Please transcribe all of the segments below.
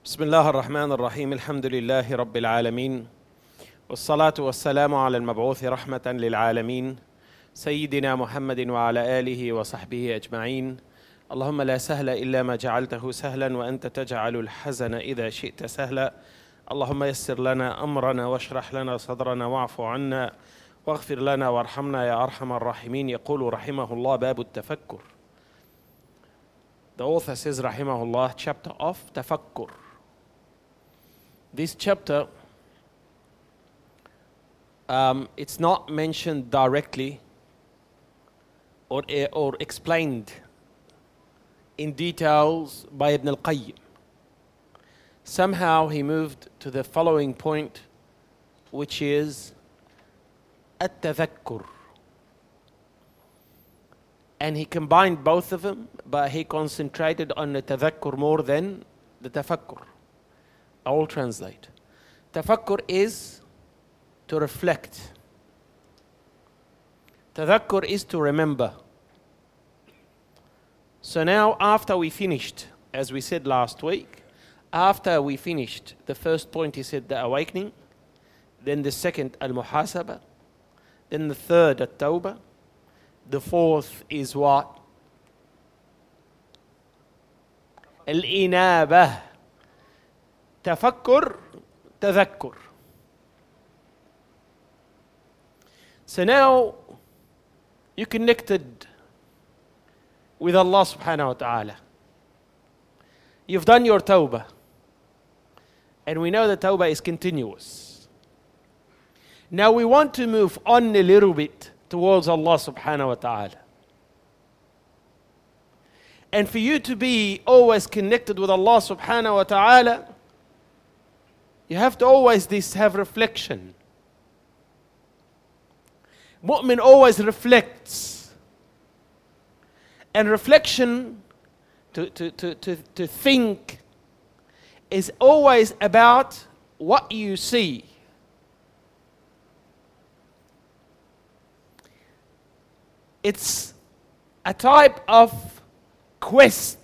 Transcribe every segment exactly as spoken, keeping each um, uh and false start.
بسم الله الرحمن الرحيم الحمد لله رب العالمين والصلاة والسلام على المبعوث رحمة للعالمين سيدنا محمد وعلى آله وصحبه أجمعين. اللهم لا سهل إلا ما جعلته سهلا وأنت تجعل الحزن إذا شئت سهلا. اللهم يسر لنا أمرنا واشرح لنا صدرنا واعف عنا واغفر لنا وارحمنا يا أرحم الراحمين. يقول رحمه الله باب التفكر. The author says rahimahullah, chapter of tafakkur. This chapter, um, it's not mentioned directly or, or explained in details by Ibn al-Qayyim. Somehow he moved to the following point, which is at-tadhakkur. And he combined both of them, but he concentrated on the tadhakkur more than the tafakkur. I will translate. Tafakkur is to reflect. Tadhakkur is to remember. So now, after we finished, as we said last week, after we finished the first point, he said the awakening, then the second, al-muhasaba, then the third, at-tawbah, the fourth is what? Al-inabah. Tafakkur, tadhakkur. So now you connected with Allah subhanahu wa ta'ala. You've done your tawbah. And we know that tawbah is continuous. Now we want to move on a little bit towards Allah subhanahu wa ta'ala. And for you to be always connected with Allah subhanahu wa ta'ala, you have to always this have reflection. Mu'min always reflects. And reflection, to, to, to, to, to think, is always about what you see. It's a type of quest.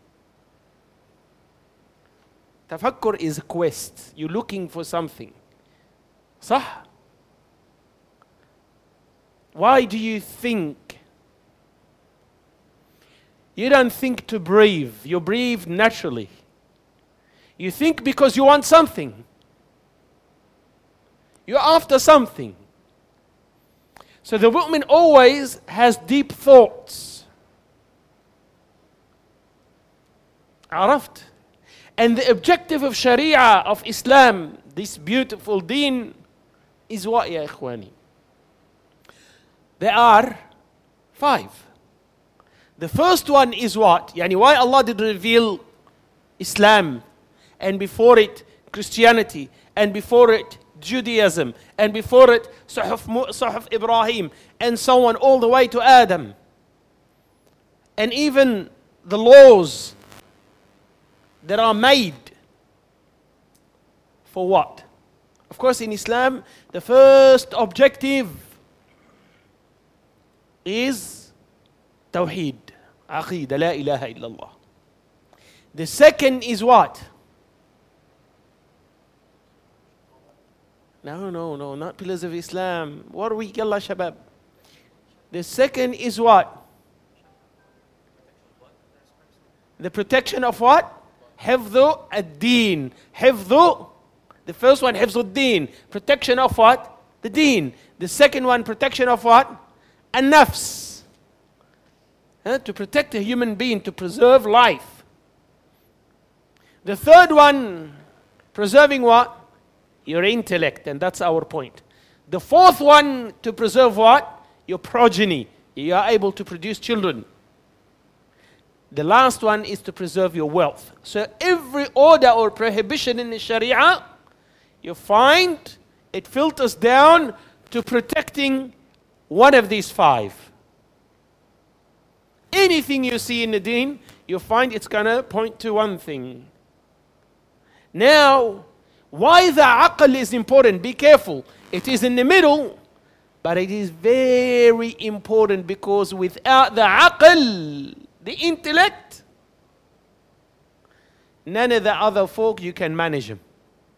Tafakkur is a quest. You're looking for something. صح? Why do you think? You don't think to breathe. You breathe naturally. You think because you want something. You're after something. So the mu'min always has deep thoughts. عرفت? And the objective of Sharia, of Islam, this beautiful deen, is what, ya ikhwani? There are five. The first one is what? Yani why Allah did reveal Islam, and before it Christianity, and before it Judaism, and before it Suhuf, Suhuf Ibrahim, and so on, all the way to Adam. And even the laws that are made for what? Of course, in Islam, the first objective is Tawheed, Aqeedah, La ilaha illallah. The second is what? No, no, no, not pillars of Islam. What are we, yalla shabab? The second is what? The protection of what? Hifdhu ad-deen. Hifdhu, the first one, hifdhu ad-deen. Protection of what? The deen. The second one, protection of what? An-nafs. Huh? To protect a human being, to preserve life. The third one, preserving what? Your intellect, and that's our point. The fourth one, to preserve what? Your progeny. You are able to produce children. The last one is to preserve your wealth. So every order or prohibition in the Sharia, you find it filters down to protecting one of these five. Anything you see in the deen, you find it's going to point to one thing. Now, why the aql is important? Be careful. It is in the middle, but it is very important because without the aql, the intellect, none of the other folk you can manage him.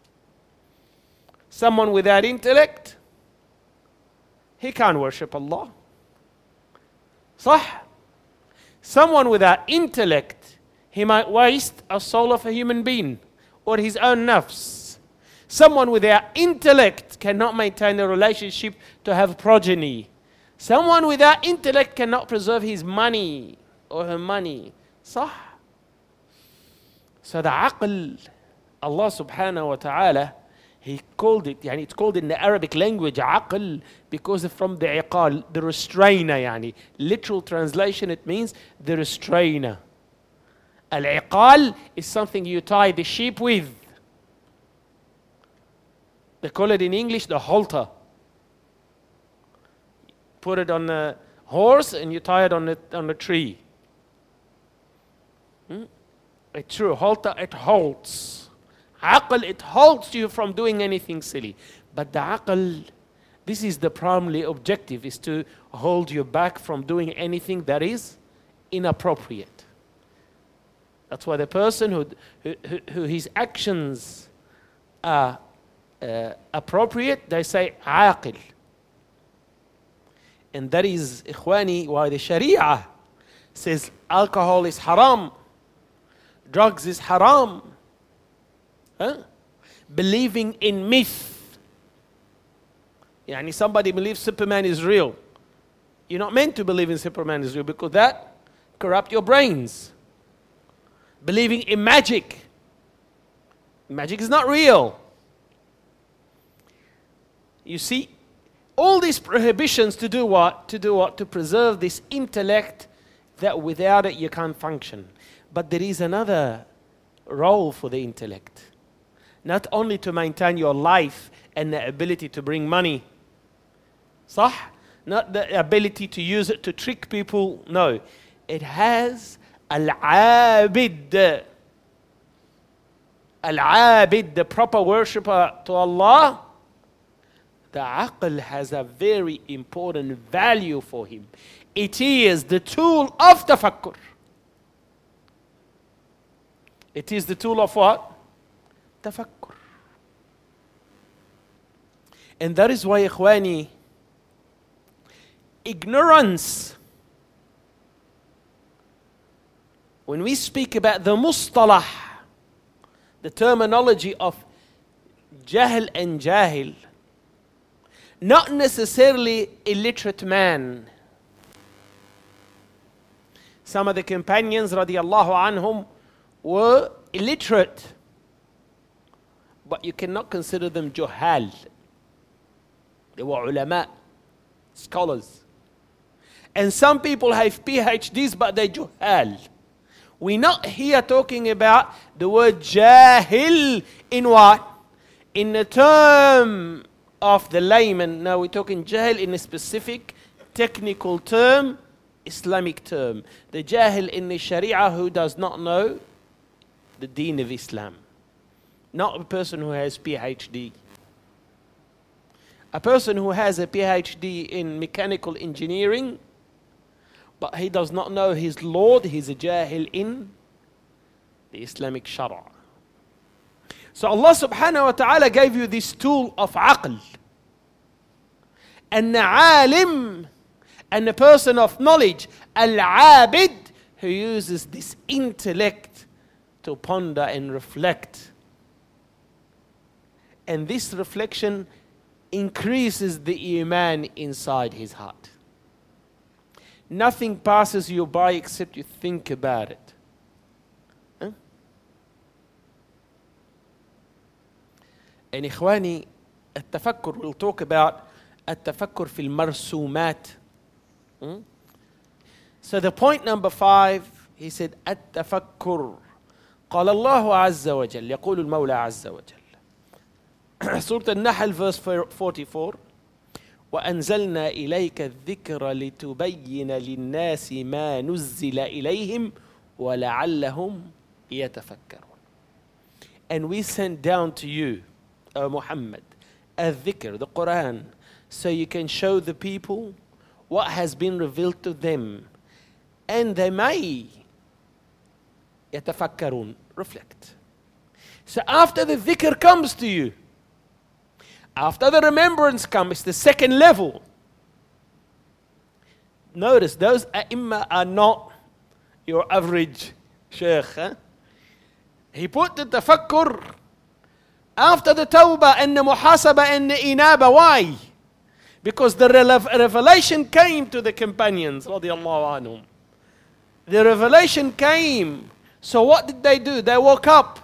Someone without intellect, he can't worship Allah. صح? Someone without intellect, he might waste a soul of a human being or his own nafs. Someone without intellect cannot maintain a relationship to have progeny. Someone without intellect cannot preserve his money or her money. صح? So the aql, Allah subhanahu wa ta'ala, He called it, يعني it's called in the Arabic language aql because from the iqal, the restrainer يعني. Literal translation, it means the restrainer. Al-iqal is something you tie the sheep with. They call it in English the halter. Put it on a horse and you tie it on a, on a tree. Hmm? A true halter, it holds. Aql, it holds you from doing anything silly. But the aql, this is the primary objective, is to hold you back from doing anything that is inappropriate. That's why the person who, who, who, who his actions are uh, appropriate, they say aqil. And that is, ikhwani, why the Sharia says alcohol is haram, drugs is haram. Huh? Believing in myth. Yani somebody believes Superman is real. You're not meant to believe in Superman is real because that corrupts your brains. Believing in magic. Magic is not real. You see, all these prohibitions to do what? To do what? To preserve this intellect that without it you can't function. But there is another role for the intellect. Not only to maintain your life and the ability to bring money. صح? Not the ability to use it to trick people. No. It has al-abid. Al-abid, the proper worshipper to Allah. The aql has a very important value for him. It is the tool of tafakkur. It is the tool of what? Tafakkur. And that is why, ikhwani, ignorance, when we speak about the mustalah, the terminology of jahl and jahil, not necessarily illiterate man. Some of the companions, radiallahu anhum, were illiterate. But you cannot consider them juhal. They were ulama, scholars. And some people have P H Ds, but they're juhal. We're not here talking about the word jahil in what? In the term of the layman. No, we're talking jahil in a specific technical term, Islamic term. The jahil in the Sharia who does not know the deen of Islam. Not a person who has P H D. A person who has a P H D in mechanical engineering, but he does not know his Lord, he's a jahil in the Islamic Shara. So Allah subhanahu wa ta'ala gave you this tool of aql. And the alim, and the person of knowledge, al-abid, who uses this intellect to ponder and reflect. And this reflection increases the iman inside his heart. Nothing passes you by except you think about it. Huh? And ikhwani, التفكر, we'll talk about التفكر في المرسومات. Hmm? So the point number five, he said التفكر. قال الله عز وجل, يقول المولى عز وجل. Surah An-Nahl verse forty-four. وأنزلنا إليك الذكر لتبين للناس ما نزل إليهم ولعلهم يتفكرون. And we sent down to you, O Muhammad, الذكر, the Quran, so you can show the people what has been revealed to them, and they may يتفكرون, reflect. So after the dhikr comes to you, after the remembrance comes, it's the second level. Notice, those ai are not your average sheikh. Huh? He put the tafakkur after the tawbah and the muhasabah and the inaba. Why? Because the revelation came to the companions, radiallahu anhum. The revelation came. So what did they do? They woke up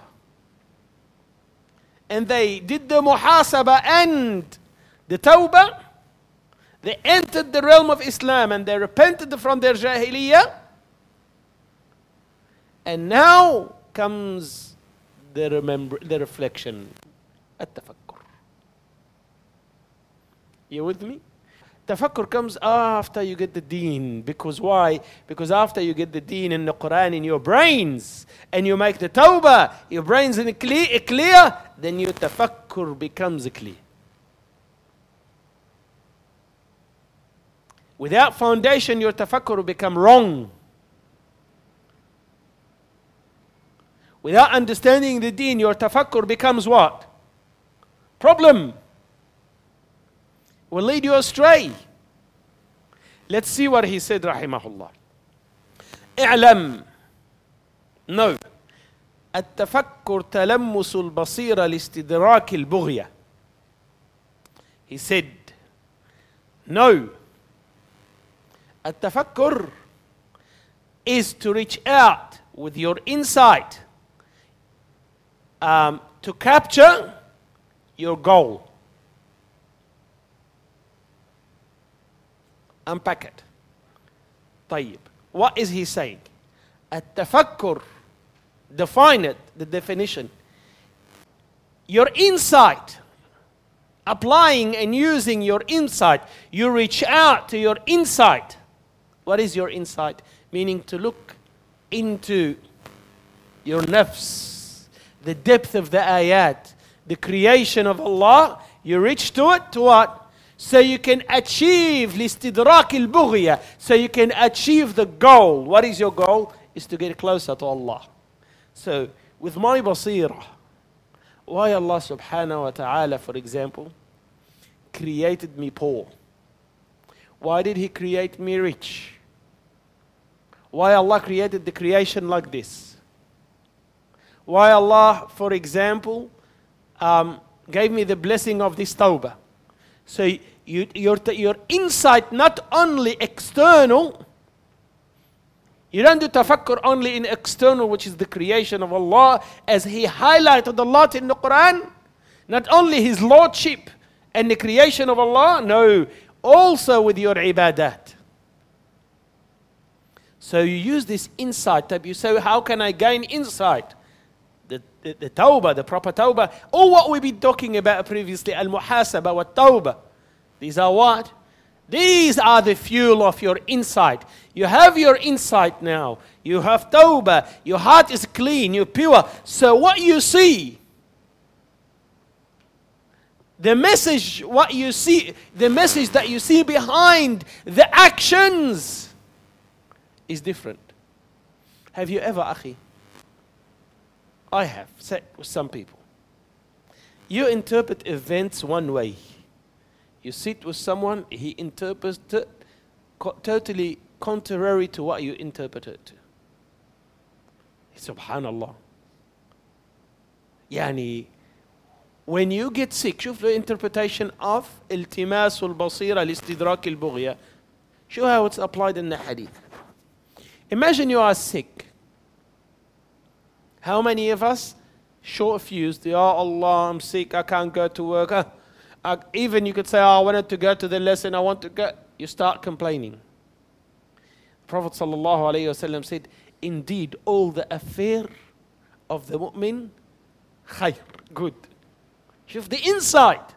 and they did the muhasabah and the tawbah. They entered the realm of Islam and they repented from their jahiliyyah. And now comes the remember, the reflection, at-tafakkur. You with me? Tafakkur comes after you get the deen. Because why? Because after you get the deen and the Quran in your brains and you make the tawbah, your brains in clear, clear, then your tafakkur becomes clear. Without foundation, your tafakkur will become wrong. Without understanding the deen, your tafakkur becomes what? Problem. Will lead you astray. Let's see what he said, rahimahullah. اعلم. No. التفكر تلمس البصيرة لاستدراك البغية. He said, no. التفكر is to reach out with your insight um, to capture your goal. Unpack it. طيب. What is he saying? التفكر, define it, the definition. Your insight, applying and using your insight, you reach out to your insight. What is your insight? Meaning to look into your nafs, the depth of the ayat, the creation of Allah. You reach to it to what? So you can achieve listidrak al-bughya, so you can achieve the goal. What is your goal? Is to get closer to Allah. So with my basira, why Allah subhanahu wa ta'ala, for example, created me poor? Why did He create me rich? Why Allah created the creation like this? Why Allah, for example, um, gave me the blessing of this tawbah? So you, your, your insight, not only external, you don't do tafakkur only in external, which is the creation of Allah, as He highlighted a lot in the Quran. Not only His lordship and the creation of Allah, no, also with your ibadat. So you use this insight. You say, how can I gain insight? The, the, the tawbah, the proper tawbah, or what we've been talking about previously, al-muhasabah wa tawbah. These are what? These are the fuel of your insight. You have your insight now. You have tawbah. Your heart is clean. You're pure. So what you see, the message, what you see, the message that you see behind the actions is different. Have you ever, akhi? I have sat with some people. You interpret events one way. You sit with someone, he interprets it co- totally contrary to what you interpreted. Subhanallah. Yani, when you get sick, شوف the interpretation of التماس البصيرة لاستدراك البغية. Show how it's applied in the hadith. Imagine you are sick. How many of us, short fused, Ya Allah, I'm sick, I can't go to work. Uh, uh, even you could say, oh, I wanted to go to the lesson, I want to go. You start complaining. Prophet sallallahu alayhi wasallam said, indeed, all the affair of the mu'min, khayr, good. Shuf the insight.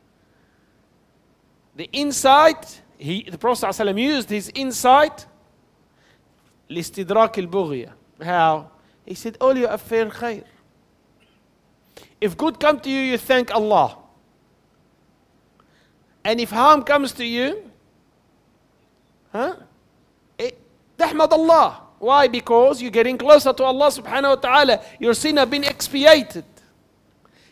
The insight, he, the Prophet sallallahu alayhi wasallam used his insight, listidrak al-bughya. How? He said, all your affair khair. If good come to you, you thank Allah. And if harm comes to you, huh? Tahmad Allah. Why? Because you're getting closer to Allah subhanahu wa ta'ala. Your sin have been expiated.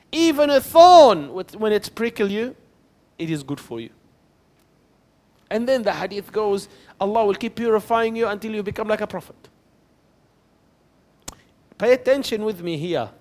Even a thorn, when it's prickle you, it is good for you. And then the hadith goes, Allah will keep purifying you until you become like a prophet. Pay attention with me here.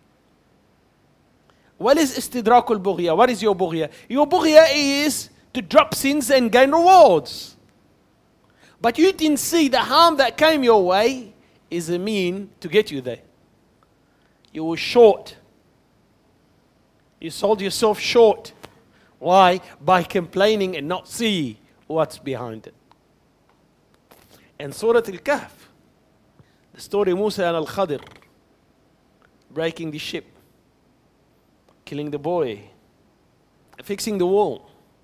What is istidrakul bughya? What is your bughya? Your bughya is to drop sins and gain rewards. But you didn't see the harm that came your way is a mean to get you there. You were short. You sold yourself short. Why? By complaining and not see what's behind it. And Surah Al-Kahf, the story of Musa and Al-Khadir breaking the ship, killing the boy, fixing the wall.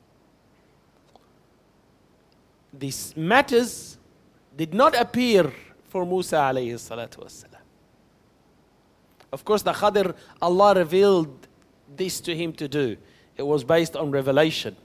These matters did not appear for Musa alayhi salatu wassalam. Of course, the Khadir, Allah revealed this to him to do. It was based on revelation.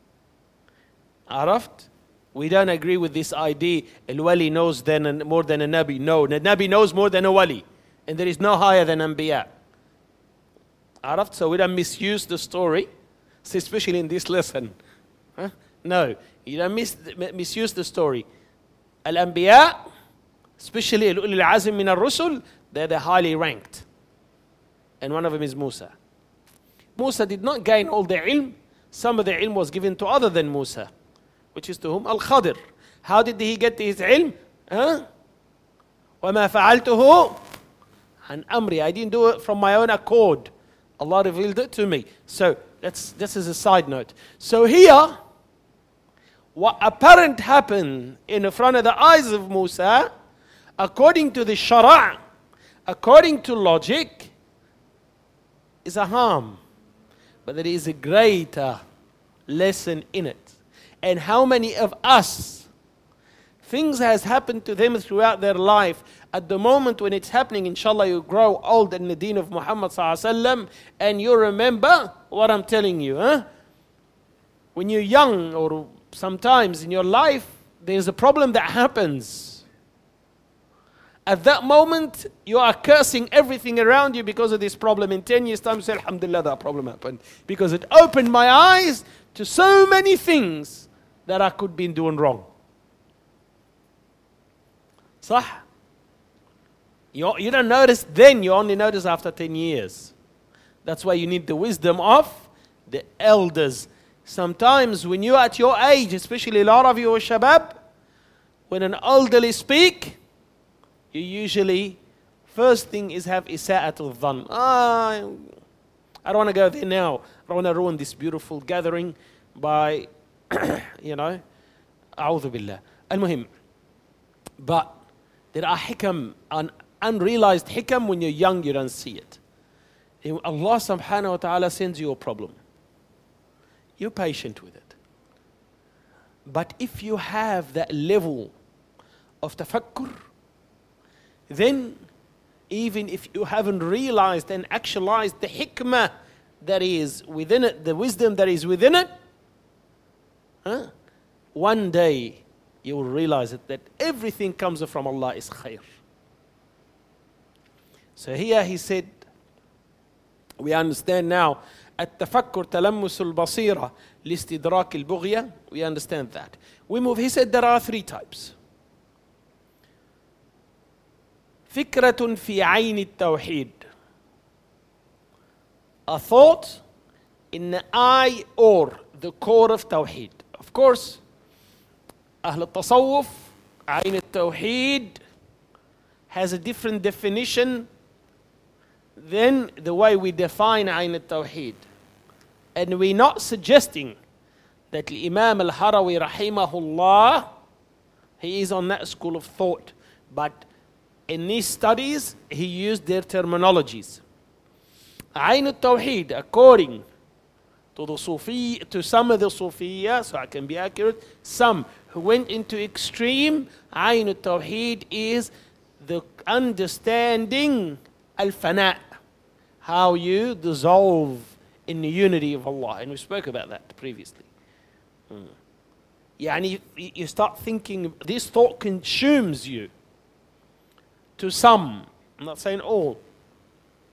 Araft? We don't agree with this idea, Al-Wali knows than, more than a Nabi. No, the Nabi knows more than a Wali. And there is no higher than Anbiya. Araft? So we don't misuse the story, especially in this lesson. Huh? No, you don't mis- misuse the story. Al-Anbiya, especially Ulul Azm min al-Rusul, they're the highly ranked. And one of them is Musa. Musa did not gain all the ilm. Some of the ilm was given to other than Musa, which is to whom? Al-Khadir. How did he get his ilm? Huh? وَمَا فَعَلْتُهُ عَنْ أَمْرِي. I didn't do it from my own accord. Allah revealed it to me. So that's this is a side note. So here, what apparent happened in front of the eyes of Musa, according to the Shara', according to logic, is a harm. But there is a greater lesson in it. And how many of us, things has happened to them throughout their life. At the moment when it's happening, inshallah, you grow old in the deen of Muhammad sallallahu alaihi wasallam, and you remember what I'm telling you. Huh? When you're young, or sometimes in your life, there's a problem that happens. At that moment, you are cursing everything around you because of this problem. In ten years' time, you say, Alhamdulillah, that problem happened. Because it opened my eyes to so many things that I could be doing wrong. Sah? You, you don't notice then, you only notice after ten years. That's why you need the wisdom of the elders. Sometimes when you're at your age, especially a lot of you are shabab, when an elderly speak, you usually, first thing is have isa'atul dhan. Ah, I don't want to go there now. I don't want to ruin this beautiful gathering by, you know, a'udhu billah. Al-muhim. But there are hikam, un- unrealized hikam. When you're young, you don't see it. Allah subhanahu wa ta'ala sends you a problem. You're patient with it. But if you have that level of tafakkur, then even if you haven't realized and actualized the hikmah that is within it, the wisdom that is within it, huh? One day you will realize it, that everything comes from Allah is khair. So here he said, we understand now, التفكر تلمس البصيرة لاستدراك البغية. We understand that. We move. He said there are three types. فكرة في عين التوحيد. A thought in the eye or the core of Tawheed. Of course, أهل التصوف, عين التوحيد has a different definition than the way we define عين التوحيد. And we're not suggesting that Imam al-Harawi rahimahullah, he is on that school of thought. But in these studies, he used their terminologies. Ayn al-Tawheed, according to the Sufi, to some of the Sufiya, so I can be accurate, some who went into extreme, Ayn al-Tawheed is the understanding al-Fana', how you dissolve in the unity of Allah. And we spoke about that previously. Hmm. Yani you start thinking, this thought consumes you. To some, I'm not saying all.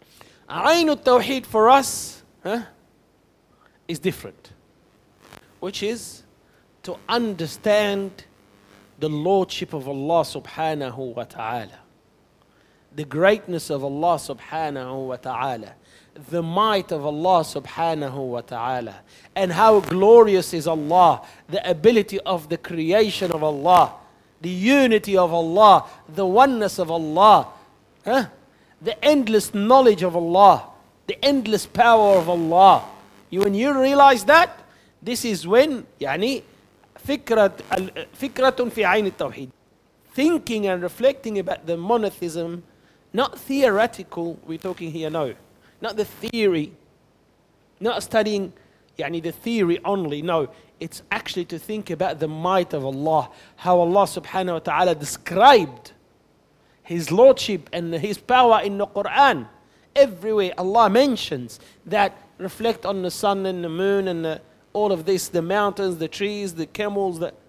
Ayn al-Tawheed for us huh, is different, which is to understand the lordship of Allah subhanahu wa ta'ala, the greatness of Allah subhanahu wa ta'ala, the might of Allah subhanahu wa ta'ala, and how glorious is Allah, the ability of the creation of Allah, the unity of Allah, the oneness of Allah, huh? the endless knowledge of Allah, the endless power of Allah. You, when you realize that, this is when يعني فكرة فكرة في عين التوحيد, thinking and reflecting about the monotheism, not theoretical. We're talking here, no, not the theory, not studying يعني the theory only. No, it's actually to think about the might of Allah, how Allah subhanahu wa ta'ala described His lordship and His power in the Quran. Everywhere Allah mentions that, reflect on the sun and the moon and the, all of this, the mountains, the trees, the camels. The...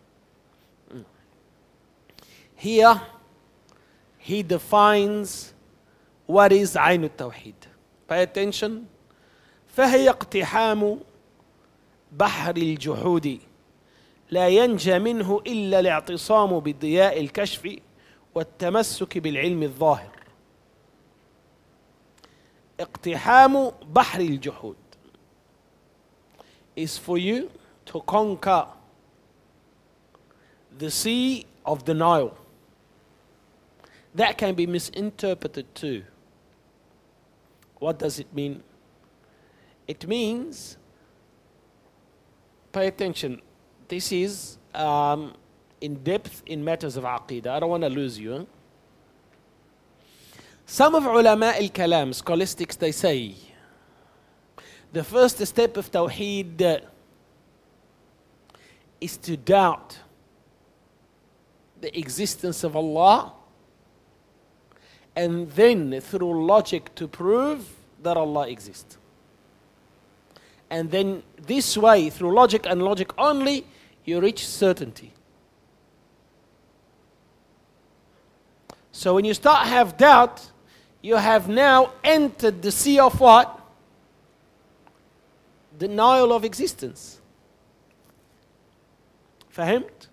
Here, He defines what is عين التوحيد. Pay attention. فهي اقتحام بحر الجحود لا ينجى منه إلا الاعتصام بضياء الكشف والتمسك بالعلم الظاهر. اقتحام بحر الجحود is for you to conquer the sea of denial. That can be misinterpreted too. What does it mean? It means, pay attention, this is um, in depth in matters of aqidah. I don't want to lose you. Huh? Some of ulama al-kalam, scholastics, they say, the first step of tawheed is to doubt the existence of Allah, and then through logic to prove that Allah exists. And then this way, through logic and logic only, you reach certainty. So when you start have doubt, you have now entered the sea of what? Denial of existence. فهمت?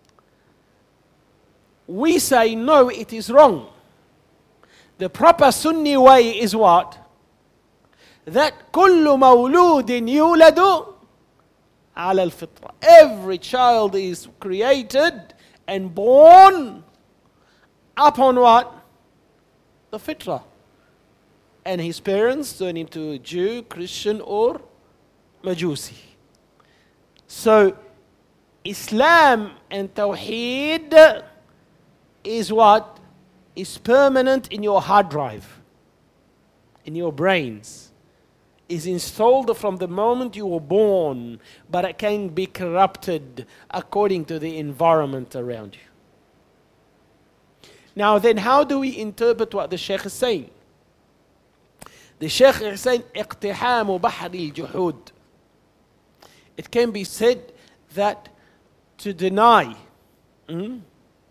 We say no, it is wrong. The proper Sunni way is what? That كل مولود يولد على الفطرة. Every child is created and born upon what? The fitrah. And his parents turn him to a Jew, Christian, or Majusi. So Islam and Tawheed is what? Is permanent in your hard drive, in your brains. Is installed from the moment you were born, but it can be corrupted according to the environment around you. Now then, how do we interpret what the Shaykh is saying? The Shaykh is saying, اقتحام بحر الجحود. It can be said that to deny, mm,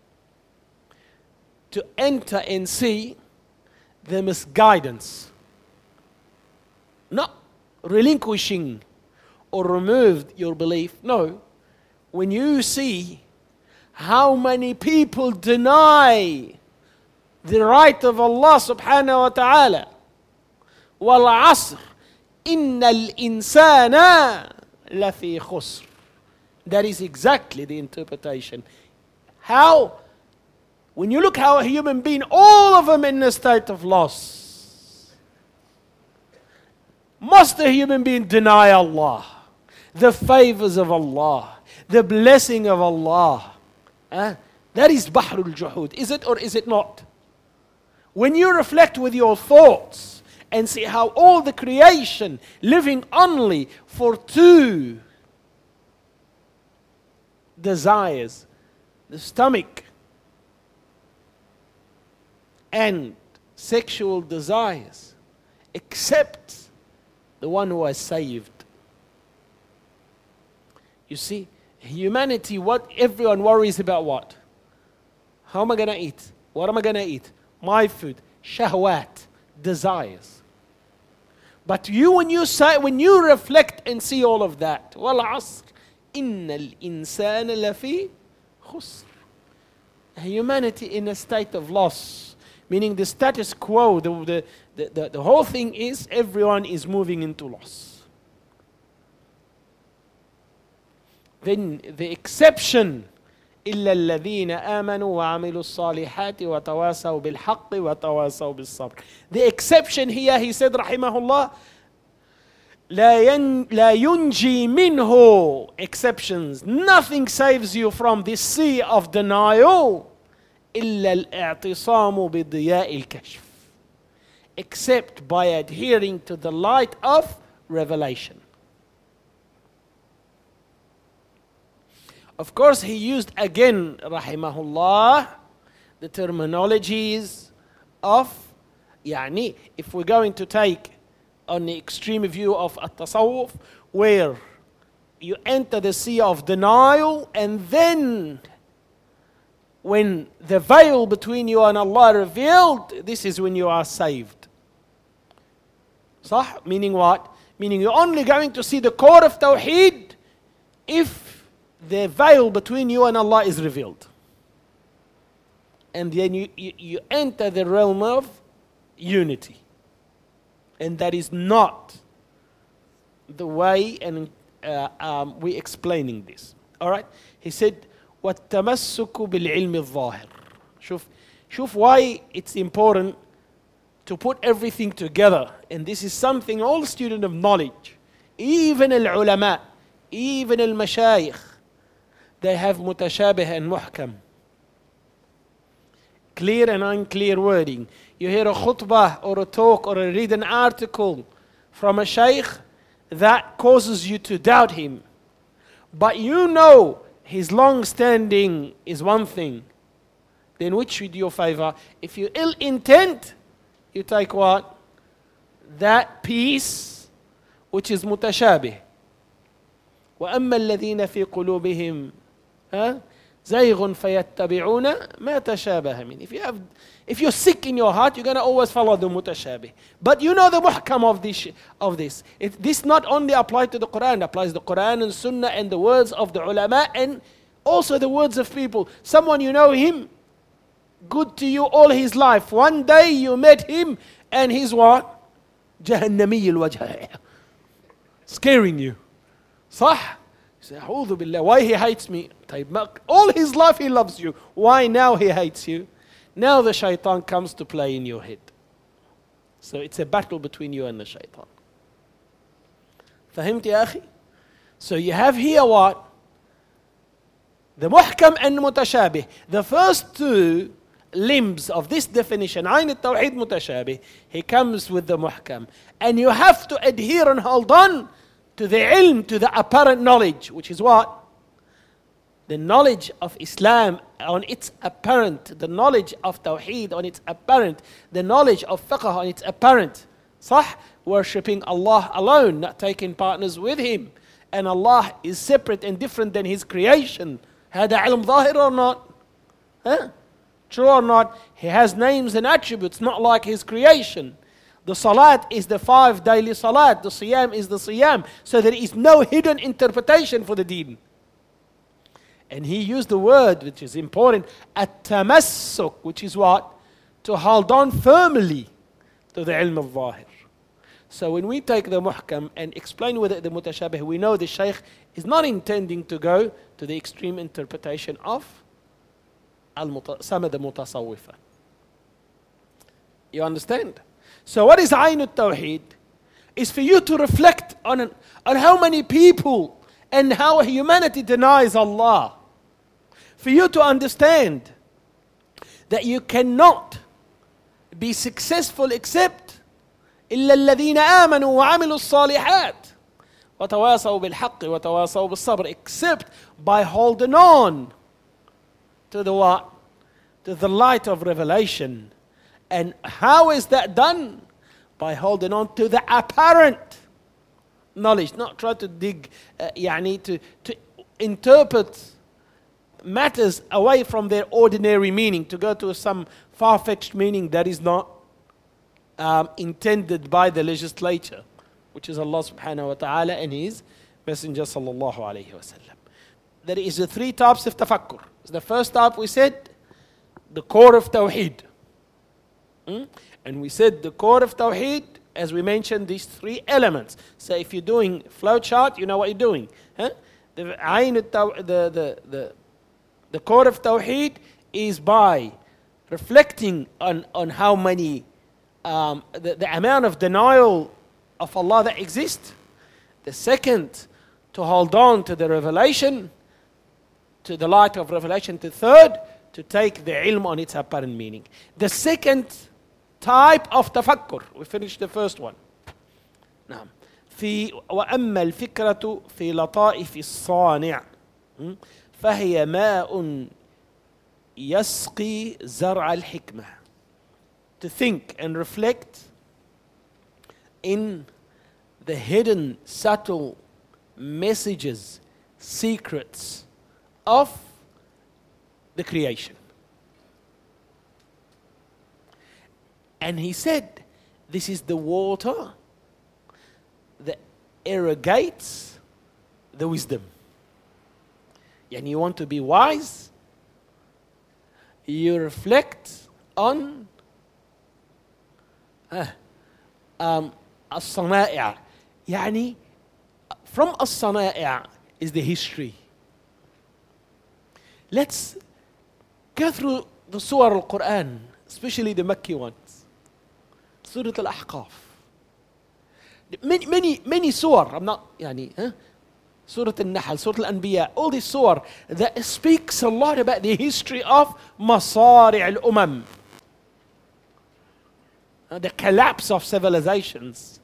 to enter and see the misguidance, not relinquishing or removed your belief. No, when you see how many people deny the right of Allah subhanahu wa ta'ala, وَالْعَصْرِ إِنَّ الْإِنسَانَ لَفِي خُسْرٍ. That is exactly the interpretation. How? When you look how a human being, all of them in a state of loss. Must a human being deny Allah, the favors of Allah, the blessing of Allah? Eh? That is Bahrul Juhud. Is it or is it not? When you reflect with your thoughts and see how all the creation living only for two desires, the stomach and sexual desires, except the one who has saved. You see, humanity, what everyone worries about what? How am I going to eat? What am I going to eat? My food, shahwat, desires. But you, when you say, when you reflect and see all of that, وَالْعَصْرِ إِنَّ الْإِنسَانَ لَفِي خُسْرٍ. Humanity in a state of loss, meaning the status quo, the, the, the, the, the whole thing is everyone is moving into loss. Then the exception, إِلَّا الَّذِينَ آمَنُوا وَعَمِلُوا الصَّالِحَاتِ وَتَوَاسَوْا بِالْحَقِّ وَتَوَاسَوْا بِالصَّبْرِ. The exception here, he said, rahimahullah, لا, ين, لا ينجي منه, exceptions. Nothing saves you from this sea of denial إلا الاعتصام بضياء الكشف, except by adhering to the light of revelation. Of course, he used again, rahimahullah, the terminologies of, يعني, if we're going to take on the extreme view of at-tasawwuf, where you enter the sea of denial, and then when the veil between you and Allah revealed, this is when you are saved. صح? Meaning what? Meaning you're only going to see the core of Tawheed if the veil between you and Allah is revealed. And then you, you, you enter the realm of unity. And that is not the way, and uh, um, we're explaining this. All right? He said, وَالتَّمَسُّكُ بِالْعِلْمِ الظَّاهِرِ. شوف, شوف why it's important to put everything together. And this is something all students of knowledge, even al-ulama, even al-mashayikh, they have mutashabih and muhkam. Clear and unclear wording. You hear a khutbah or a talk or a read an article from a shaykh that causes you to doubt him. But you know his long standing is one thing. Then which should you favor? If you ill intent, you take what? That piece which is mutashabih. وَأَمَّا الَّذِينَ فِي قُلُوبِهِمْ زَيْغٌ فَيَتَّبِعُونَ مَا تَشَابَهَ مِنْهُ. If you have, if you're sick in your heart, you're going to always follow the mutashabih. But you know the muhkam of this. Of this, it, this not only applies to the Quran, it applies to the Quran and Sunnah and the words of the ulama and also the words of people. Someone you know him, good to you all his life. One day you met him and he's what? جهنمي الوجه, scaring you. صح? You say, أعوذ بالله, why he hates me? All his life he loves you. Why now he hates you? Now the shaitan comes to play in your head. So it's a battle between you and the shaitan. فهمت يا أخي? So you have here what? The muhkam and mutashabih. The first two limbs of this definition, عين التوحيد متشابه, he comes with the muhkam. And you have to adhere and hold on to the ilm, to the apparent knowledge, which is what? The knowledge of Islam on its apparent, the knowledge of Tawheed on its apparent, the knowledge of fiqh on its apparent. صح? Worshipping Allah alone, not taking partners with Him. And Allah is separate and different than His creation. هذا علم ظاهر or not? Huh? True or not? He has names and attributes, not like His creation. The salat is the five daily salat. The siyam is the siyam. So there is no hidden interpretation for the deen. And he used the word, which is important, at-tamassuk, which is what? To hold on firmly to the ilm al-zahir. So when we take the muhkam and explain with it the mutashabih, we know the shaykh is not intending to go to the extreme interpretation of some of the mutasawwifa. You understand? So what is Ayn al-Tawheed? Is for you to reflect on, on how many people and how humanity denies Allah. For you to understand that you cannot be successful except إلا الذين آمنوا وعملوا الصالحات وتواصوا بالحق وتواصوا بالصبر, except by holding on to the what? To the light of revelation. And how is that done? By holding on to the apparent knowledge, not try to dig, uh, يعني to, to interpret matters away from their ordinary meaning, to go to some far-fetched meaning that is not um, intended by the legislature which is Allah subhanahu wa ta'ala and His Messenger sallallahu alayhi wa sallam. There is the three types of tafakkur. The first type we said, the core of Tawheed. Hmm? And we said the core of Tawheed, as we mentioned, these three elements. So if you're doing flowchart, you know what you're doing. Huh? The, the, the, the, the core of Tawheed is by reflecting on, on how many, um, the, the amount of denial of Allah that exists. The second, to hold on to the revelation, to the light of revelation. The third, to take the ilm on its apparent meaning. The second type of tafakkur, we finished the first one. نعم. في وأما الفكرة في لطائف الصانع فهي ماء يسقي زرع الحكمة. To think and reflect in the hidden, subtle messages, secrets of the creation. And he said, this is the water that irrigates the wisdom. And you want to be wise, you reflect on uh, um, الصنائع. يعني from الصنائع is the history. Let's go through the surah al-Quran, especially the Makki ones. Surah al-Ahqaf. Many, many, many surah, I'm not, يعني, huh? Surah al-Nahl, Surah al-Anbiya, all these surah that speaks a lot about the history of Masari' al-Umam. The collapse of civilizations.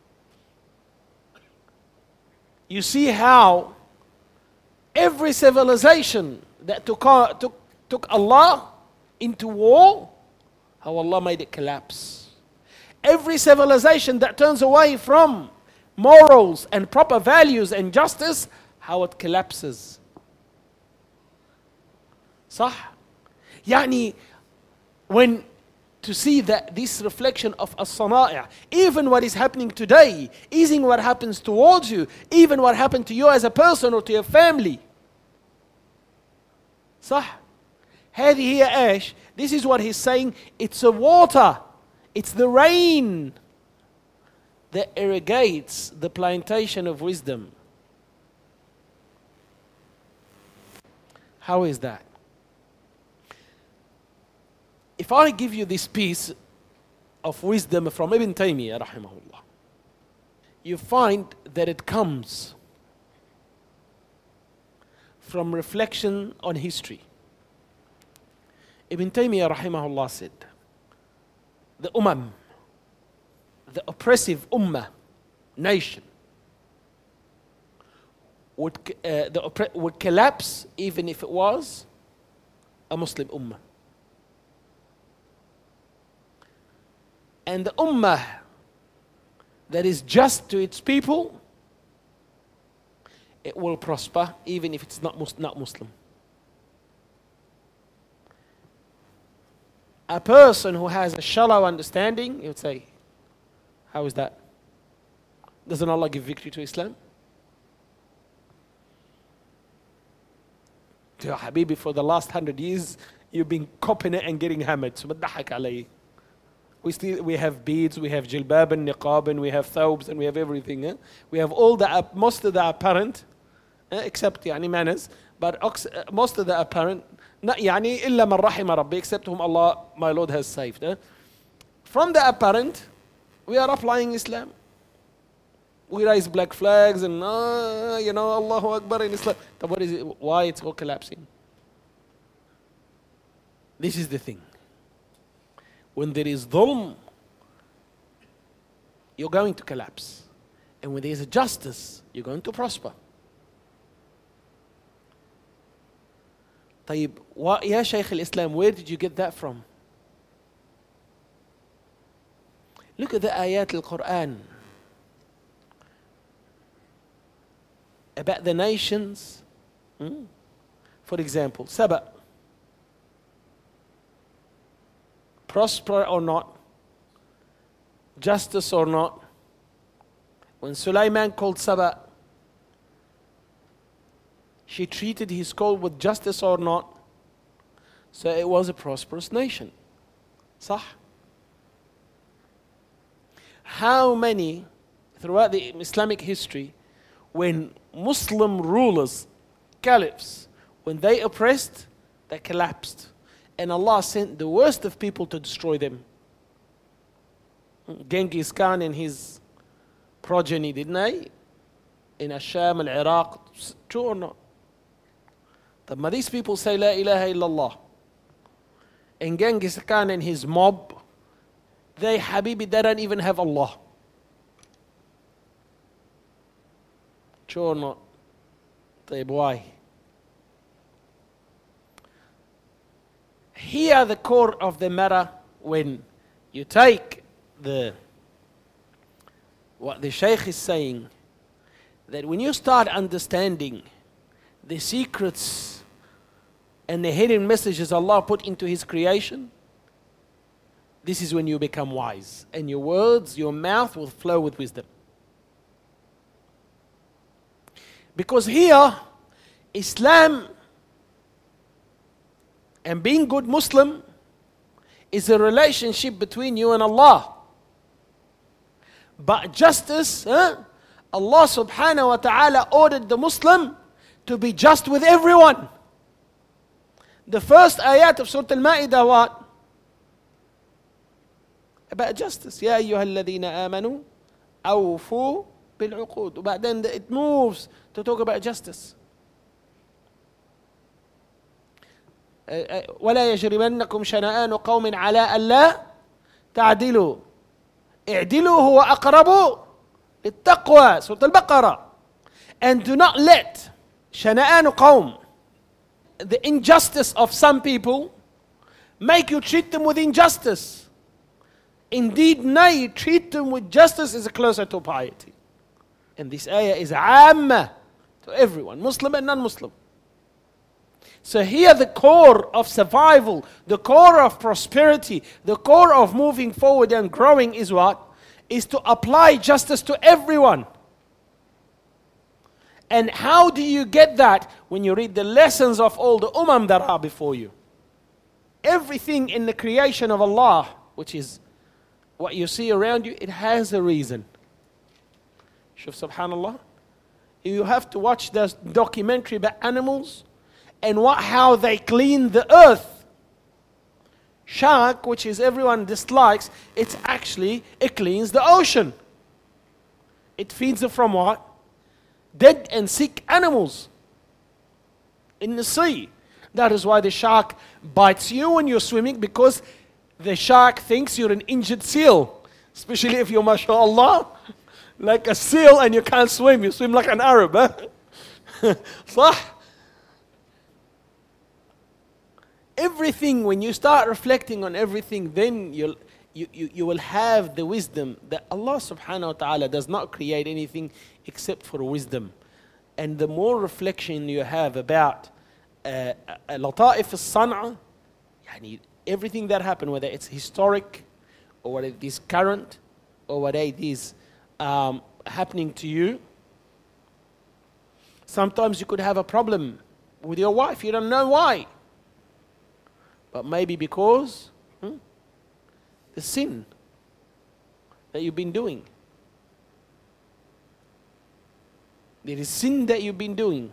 You see how every civilization that took, took, took Allah into war, how Allah made it collapse. Every civilization that turns away from morals and proper values and justice, how it collapses. صح? يعني when to see that this reflection of as-sana'i', even what is happening today, even what happens towards you, even what happened to you as a person or to your family. صح? هذه هي ايش? This is what he's saying. It's a water. It's the rain that irrigates the plantation of wisdom. How is that? If I give you this piece of wisdom from Ibn Taymiyyah rahimahullah, you find that it comes from reflection on history. Ibn Taymiyyah rahimahullah said, the Ummah, the oppressive Ummah, nation, would, uh, the oppre- would collapse even if it was a Muslim Ummah. And the Ummah that is just to its people, it will prosper even if it's not, mus- not Muslim. A person who has a shallow understanding, you would say, how is that? Doesn't Allah give victory to Islam? Ya Habibi, for the last hundred years, you've been copying it and getting hammered. So, بتضحك علي. We still we have beads, we have jilbab and niqab, and we have thawbs, and we have everything. Eh? We have all the most of the apparent, eh? except يعني manners, but most of the apparent. Not يعني إلا من رحم ربي, except whom Allah, my Lord, has saved. Eh? From the apparent, we are applying Islam. We raise black flags and uh, you know Allahu Akbar in Islam. But what is it? Why it's all collapsing? This is the thing. When there is dhulm, you're going to collapse. And when there is a justice, you're going to prosper. طيب, what, ya Shaykh al-Islam, where did you get that from? Look at the ayat al-Quran about the nations. Hmm? For example, Saba. Prosper or not, justice or not, When Sulaiman called Saba, she treated his call with justice or not? So it was a prosperous nation. Sah. How many, throughout the Islamic history, when Muslim rulers, caliphs, when they oppressed, they collapsed. And Allah sent the worst of people to destroy them. Genghis Khan and his progeny, didn't they? In Asham, al-Iraq, true or not? But these people say, La ilaha illallah. And Genghis Khan and his mob, they, Habibi, they don't even have Allah. True or not? طيب, why? Here the core of the matter, when you take the what the Shaykh is saying, that when you start understanding the secrets and the hidden messages Allah put into His creation, this is when you become wise, and your words, your mouth will flow with wisdom. Because here, Islam and being good Muslim is a relationship between you and Allah. But justice, huh? Allah subhanahu wa ta'ala ordered the Muslim to be just with everyone. The first ayat of Surah Al-Ma'idah, what? About justice. يا أيها الذين آمنوا أوفوا بالعقود. But then it moves to talk about justice. ولا يجرمنكم شنآن قوم على ألا تعدلوا اعدلوا هو أقرب للتقوى. Surah Al-Baqarah. And do not let شنآن قوم, the injustice of some people, make you treat them with injustice. Indeed, nay, treat them with justice is closer to piety. And this ayah is amma to everyone, Muslim and non-Muslim. So here the core of survival, the core of prosperity, the core of moving forward and growing is what? Is to apply justice to everyone. And how do you get that? When you read the lessons of all the umam that are before you. Everything in the creation of Allah, which is what you see around you, it has a reason. Shuf, subhanallah. You have to watch this documentary about animals and what, how they clean the earth. Shark, which is everyone dislikes, it's actually, it cleans the ocean. It feeds it from what? Dead and sick animals in the sea. That is why the shark bites you when you're swimming, because the shark thinks you're an injured seal. Especially if you're, mashallah, like a seal and you can't swim. You swim like an Arab. Huh? صح? Everything, when you start reflecting on everything, then you'll, you, you, you will have the wisdom that Allah subhanahu wa ta'ala does not create anything except for wisdom. And the more reflection you have about uh, لطائف الصنعة, يعني everything that happened, whether it's historic or whether it is current or whether it is um, happening to you. Sometimes you could have a problem with your wife. You don't know why. But maybe because hmm, the sin that you've been doing. There is sin that you've been doing.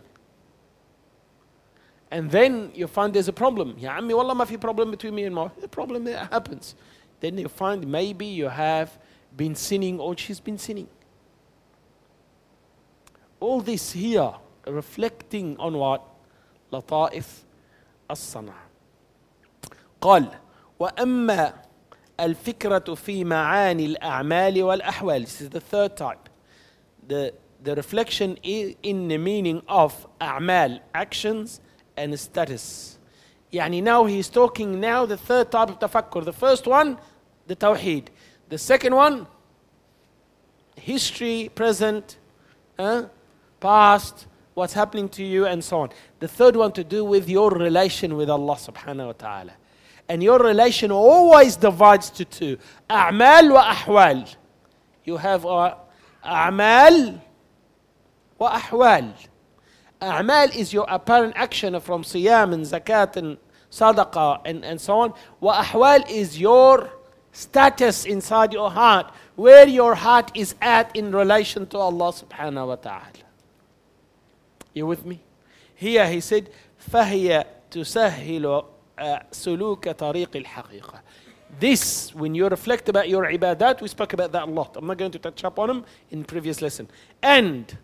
And then you find there's a problem. Ya ammi, wallah ma fi problem between me and my wife. The problem that happens. Then you find maybe you have been sinning or she's been sinning. All this here reflecting on what? لطائف الصنع. قال وأما الفكرة في معاني الأعمال والأحوال. This is the third type. The, the reflection is in the meaning of أعمال, actions, and status. يعني now he's talking now the third type of tafakkur. The first one, the tawheed. The second one, history, present, uh, past, what's happening to you, and so on. The third one to do with your relation with Allah subhanahu wa ta'ala. And your relation always divides to two. أعمال وأحوال. You have uh, أعمال وأحوال. أعمال is your apparent action from صيام and zakat and sadaqah and, and so on. وأحوال is your status inside your heart, where your heart is at in relation to Allah subhanahu wa ta'ala. You with me? Here he said, فَهِيَ تُسَهِّلُ سُلُوكَ طَرِيقِ الْحَقِيقَةِ. This, when you reflect about your ibadat, we spoke about that a lot. I'm not going to touch up on them in previous lesson. And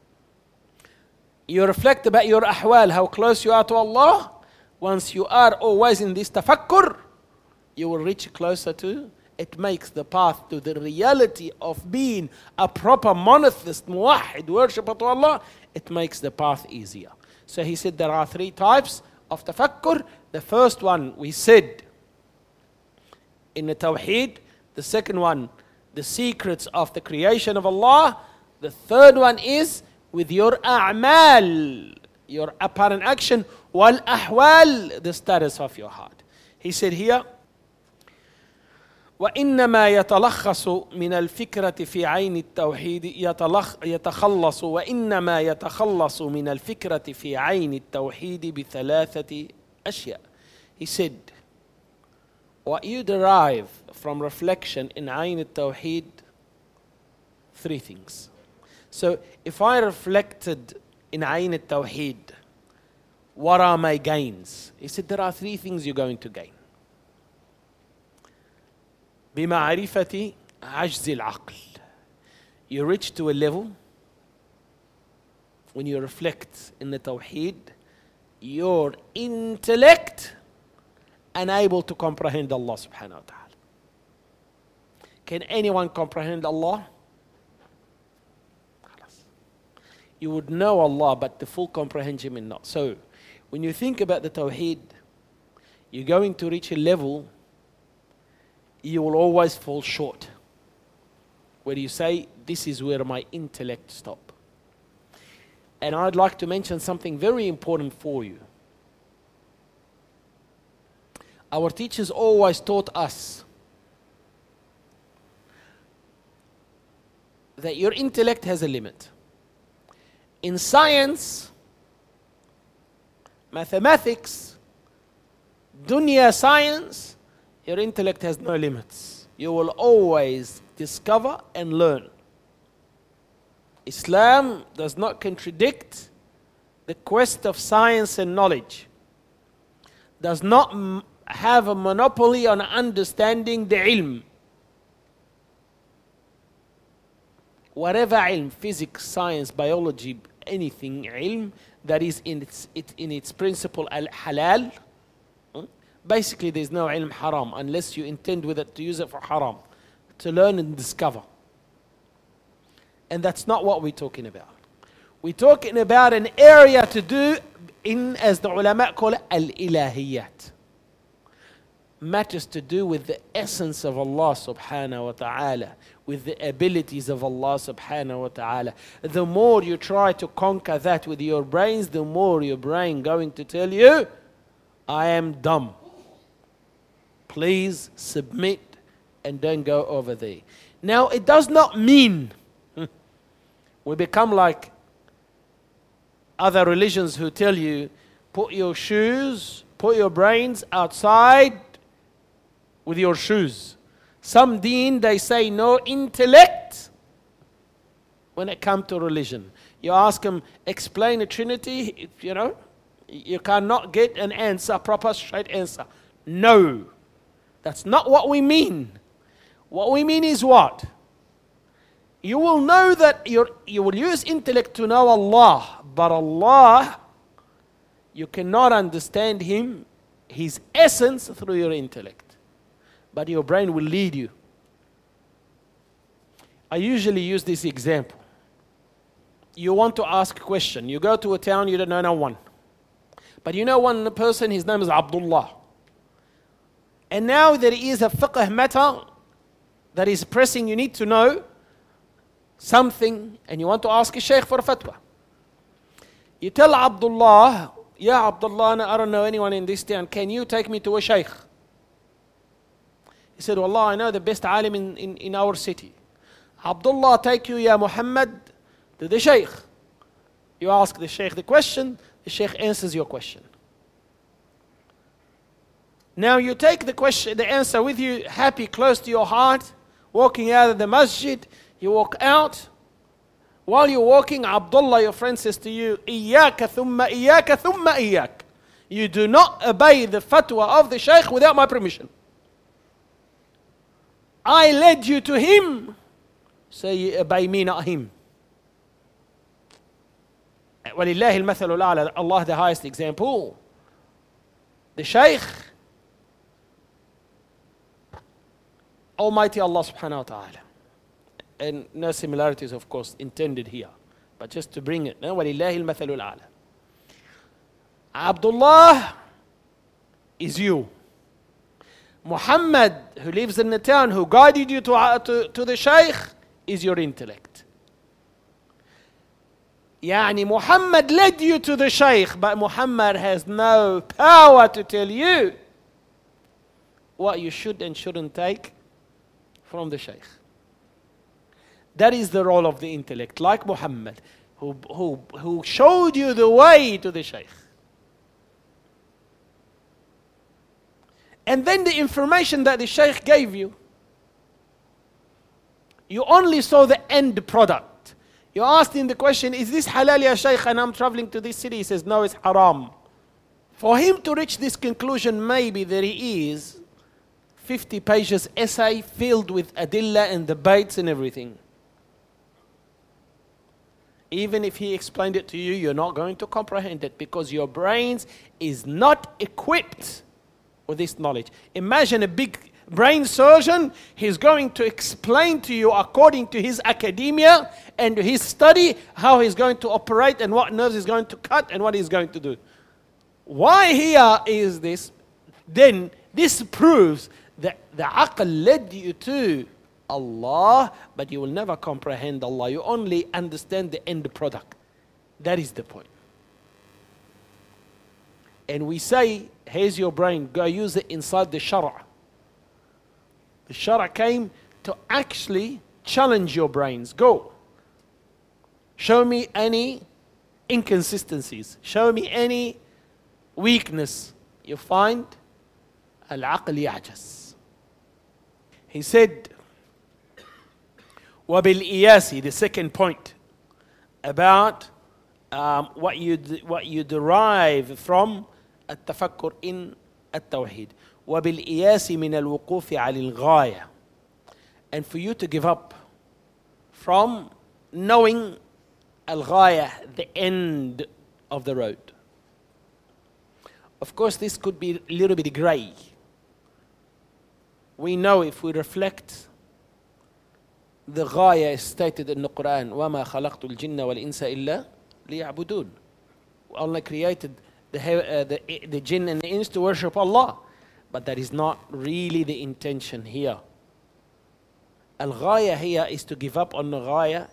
you reflect about your ahwal, how close you are to Allah. Once you are always in this tafakkur, you will reach closer to, it makes the path to the reality of being a proper monotheist, muwahid, worshipper to Allah, it makes the path easier. So he said there are three types of tafakkur. The first one we said in the Tawheed. The second one, the secrets of the creation of Allah. The third one is with your a'mal, your apparent action, wal ahwal, the status of your heart. He said here, وإنما يتلخص من الفكرة في عين التوحيد يتلخ يتخلص وإنما يتخلص من الفكرة في عين التوحيد بثلاثة أشياء. He said, what you derive from reflection in عين التوحيد, three things. So if I reflected in عين التوحيد, what are my gains? He said there are three things you're going to gain. بمعرفة عجز العقل. You reach to a level when you reflect in the Tawheed, your intellect unable to comprehend Allah subhanahu wa ta'ala. Can anyone comprehend Allah? You would know Allah, but the full comprehension is not. So when you think about the Tawheed, you're going to reach a level you will always fall short, where you say, this is where my intellect stops. And I'd like to mention something very important for you. Our teachers always taught us that your intellect has a limit. In science, mathematics, dunya science, your intellect has no limits. You will always discover and learn. Islam does not contradict the quest of science and knowledge. Does not m- have a monopoly on understanding the ilm. Whatever ilm, physics, science, biology, anything ilm that is in its, it, in its principle al-halal, basically, there's no ilm haram unless you intend with it to use it for haram, to learn and discover. And that's not what we're talking about. We're talking about an area to do in, as the ulama call it, al-ilahiyat. Matters to do with the essence of Allah subhanahu wa ta'ala, with the abilities of Allah subhanahu wa ta'ala. The more you try to conquer that with your brains, the more your brain going to tell you, I am dumb. Please submit and don't go over there. Now, it does not mean we become like other religions who tell you, put your shoes, put your brains outside with your shoes. Some deen, they say no intellect when it comes to religion. You ask them, explain the Trinity, you know, you cannot get an answer, a proper straight answer. No. That's not what we mean. What we mean is what? You will know that you're, you will use intellect to know Allah, but Allah, you cannot understand Him, His essence through your intellect. But your brain will lead you. I usually use this example. You want to ask a question. You go to a town, you don't know no one. But you know one person, his name is Abdullah. And now there is a fiqh matter that is pressing, you need to know something, and you want to ask a shaykh for a fatwa. You tell Abdullah, yeah, Abdullah, I don't know anyone in this town, can you take me to a shaykh? He said, Wallah, I know the best alim in, in, in our city. Abdullah, take you, Ya Muhammad, to the Shaykh. You ask the Shaykh the question, the Shaykh answers your question. Now you take the question, the answer with you, happy, close to your heart, walking out of the masjid, you walk out. While you're walking, Abdullah, your friend, says to you, إِيَّاكَ ثُمَّ إِيَّاكَ ثُمَّ إِيَّاكَ. You do not obey the fatwa of the Shaykh without my permission. I led you to him, so you obey me, not him. وَلِلَّهِ الْمَثَلُ الْأَعْلَى. Allah, the highest example. The Shaykh, Almighty Allah subhanahu wa ta'ala. And no similarities, of course, intended here. But just to bring it. وَلِلَّهِ الْمَثَلُ الْأَعْلَى. Abdullah is you. Muhammad, who lives in the town, who guided you to, uh, to, to the Shaykh, is your intellect. Yani Muhammad led you to the Shaykh, but Muhammad has no power to tell you what you should and shouldn't take from the Shaykh. That is the role of the intellect, like Muhammad, who, who, who showed you the way to the Shaykh. And then the information that the Shaykh gave you, you only saw the end product. You asked him the question, is this halal ya Shaykh, and I'm traveling to this city? He says, no, it's haram. For him to reach this conclusion, maybe there is fifty pages essay filled with adilla and debates and everything. Even if he explained it to you, you're not going to comprehend it because your brains is not equipped with this knowledge. Imagine a big brain surgeon, he's going to explain to you according to his academia and his study how he's going to operate and what nerves he's going to cut and what he's going to do. Why here is this? Then this proves that the aql led you to Allah, but you will never comprehend Allah. You only understand the end product. That is the point. And we say, here's your brain, go use it inside the Shara. The Shara came to actually challenge your brains. Go. Show me any inconsistencies. Show me any weakness. You find al-aql ya'jas. He said, وَبِالْإِيَاسِ, the second point about um, what you what you derive from التفكر in التوحيد. وَبِالْإِيَاسِ مِنَ الْوُقُوفِ عَلى الْغَايَةِ. And for you to give up from knowing al-ghaya, the end of the road. Of course, this could be a little bit grey. We know if we reflect, the ghaya is stated in the Quran, وَمَا خَلَقْتُ الْجِنَّ وَالْإِنسَ إِلَّا لِيَعْبُدُونَ. Allah created the, uh, the, the jinn and the ins to worship Allah. But that is not really the intention here. Al-ghaya here is to give up on the ghaya,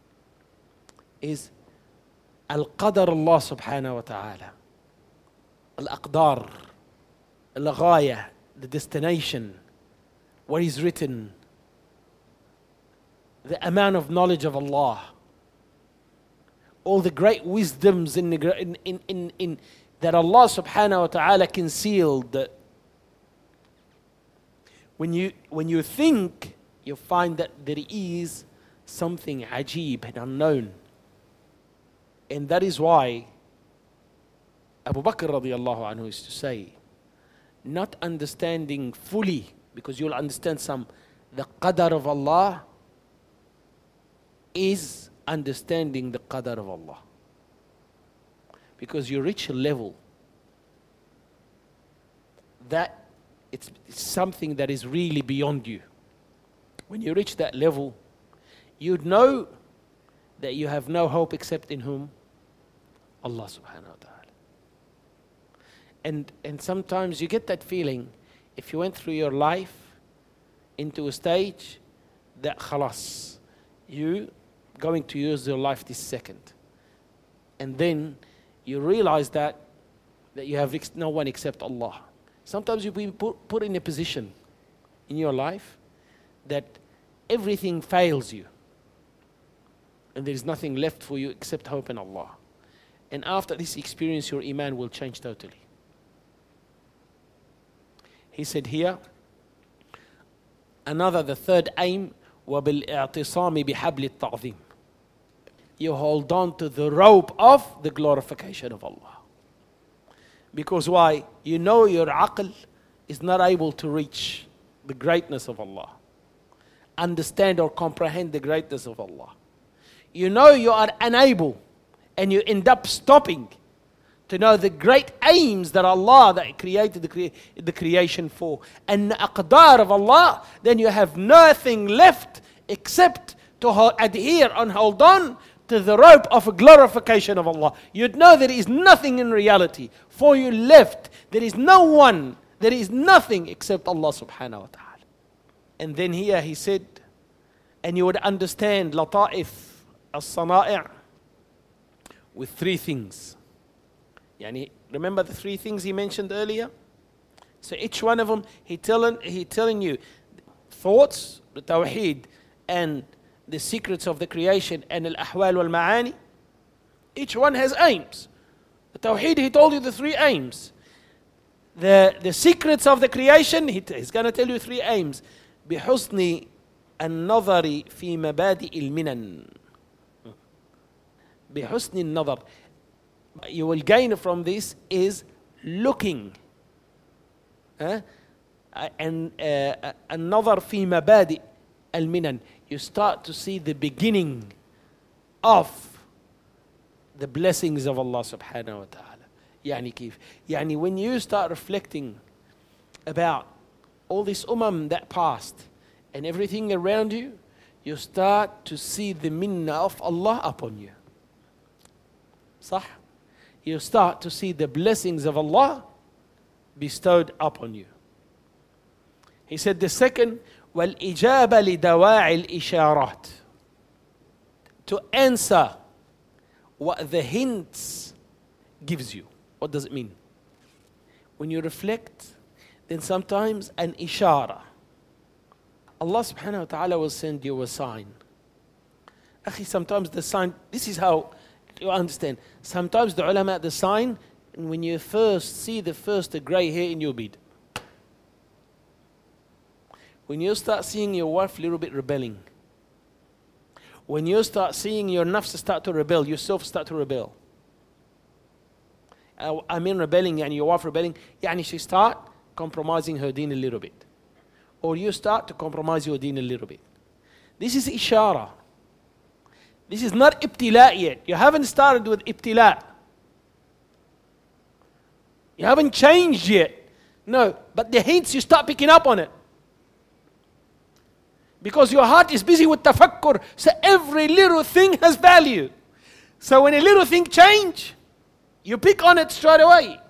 is al-qadar Allah subhanahu wa ta'ala. Al-aqdar, al-ghaya, the destination, what is written, the amount of knowledge of Allah, all the great wisdoms in, the, in, in, in, in that Allah subhanahu wa ta'ala concealed. When you, when you think, you find that there is something ajib and unknown. And that is why Abu Bakr radiallahu anhu used to say, not understanding fully, because you'll understand some, the qadar of Allah is understanding the qadar of Allah. Because you reach a level that it's something that is really beyond you. When you reach that level, you'd know that you have no hope except in whom? Allah subhanahu wa ta'ala. And, and sometimes you get that feeling, if you went through your life into a stage that khalas, you going to use your life this second. And then you realize that, that you have no one except Allah. Sometimes you've been put, put in a position in your life that everything fails you. And there is nothing left for you except hope in Allah. And after this experience, your iman will change totally. He said here, another, the third aim, وَبِالْإِعْتِصَامِ بِحَبْلِ التَّعْظِيمِ. You hold on to the rope of the glorification of Allah. Because why? You know your aql is not able to reach the greatness of Allah. Understand or comprehend the greatness of Allah. You know you are unable, and you end up stopping to know the great aims that Allah that created the, crea- the creation for, and the aqdar of Allah. Then you have nothing left except to ho- adhere and hold on to the rope of glorification of Allah. You'd know there is nothing in reality for you left. There is no one, there is nothing except Allah subhanahu wa ta'ala. And then here he said, and you would understand lata'if as-sana'i' with three things. Yani, remember the three things he mentioned earlier? So each one of them, he telling, he telling you thoughts, the tawheed, and the secrets of the creation, and al-ahwal wal-ma'ani. Each one has aims. The tawheed, he told you the three aims. The, the secrets of the creation, he, he's going to tell you three aims. بحسن النظر في مبادئ المنن. بحسن النظر. You will gain from this is looking. Uh, and uh, النظر في مبادئ المنن. You start to see the beginning of the blessings of Allah subhanahu wa ta'ala. يعني كيف? يعني when you start reflecting about all this umam that passed and everything around you, you start to see the minna of Allah upon you. صح? You start to see the blessings of Allah bestowed upon you. He said the second, وَالْإِجَابَ لِدَوَاعِ الْإِشَارَاتِ. To answer what the hints gives you. What does it mean? When you reflect, then sometimes an ishara. Allah subhanahu wa ta'ala will send you a sign. Akhi, sometimes the sign, this is how you understand. Sometimes the ulama, the sign, when you first see the first grey hair in your beard. When you start seeing your wife a little bit rebelling. When you start seeing your nafs start to rebel, yourself start to rebel. I mean rebelling, and your wife rebelling, يعني she start compromising her deen a little bit. Or you start to compromise your deen a little bit. This is ishara. This is not ibtila yet. You haven't started with ibtila. You haven't changed yet. No, but the hints, you start picking up on it. Because your heart is busy with tafakkur. So every little thing has value. So when a little thing change, you pick on it straight away.